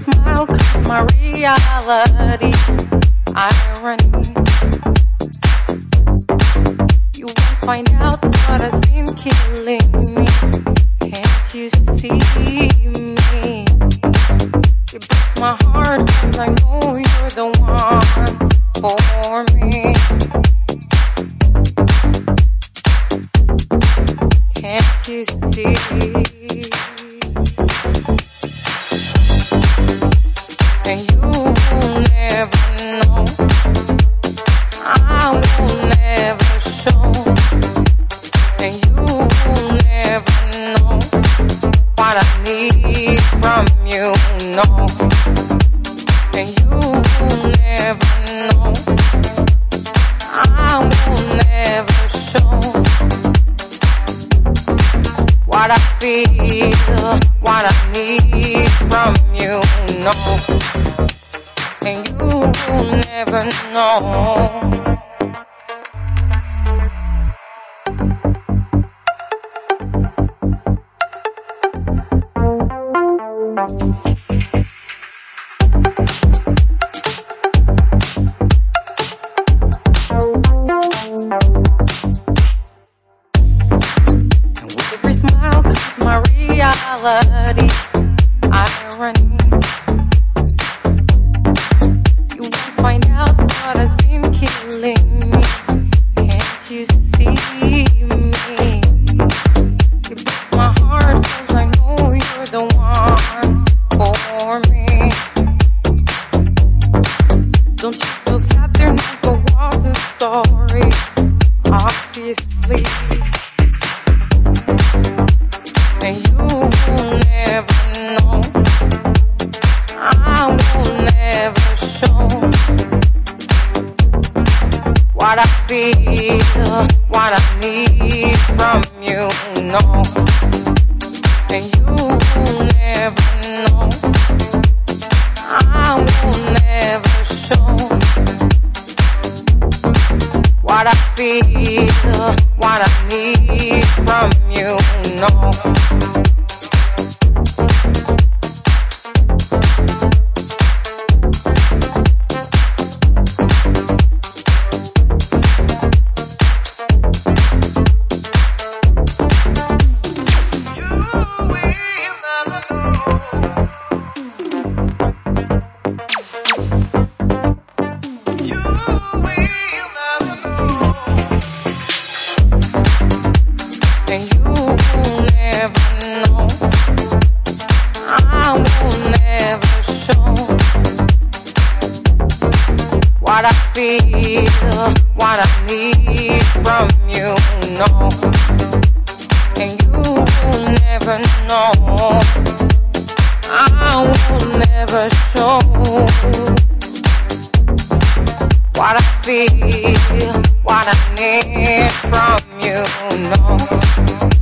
smile comes my reality. Irony. You won't find out what has been killing me. Can't you see me? It breaks my heart 'cause I know you're the one for me. Can't you see? And you will never know. I will never show. And you will never know what I need from you, no. And you will never know. I will never show what I feel, what I need from you, no. And you will never know. And with every smile comes my reality. Irony. You won't find out what has been killing me. Can't you see me? It breaks my heart 'cause I know you're the one for me. Don't you feel sad? There never was a story, obviously. And you will never know. I will never show what I feel, what I need from you, no. And you will never know. I will never show what I feel, what I need from you, no. And you will never know. I will never show what I feel, what I need from you, no. And you will never know. I will never show what I feel, what I need from you, no.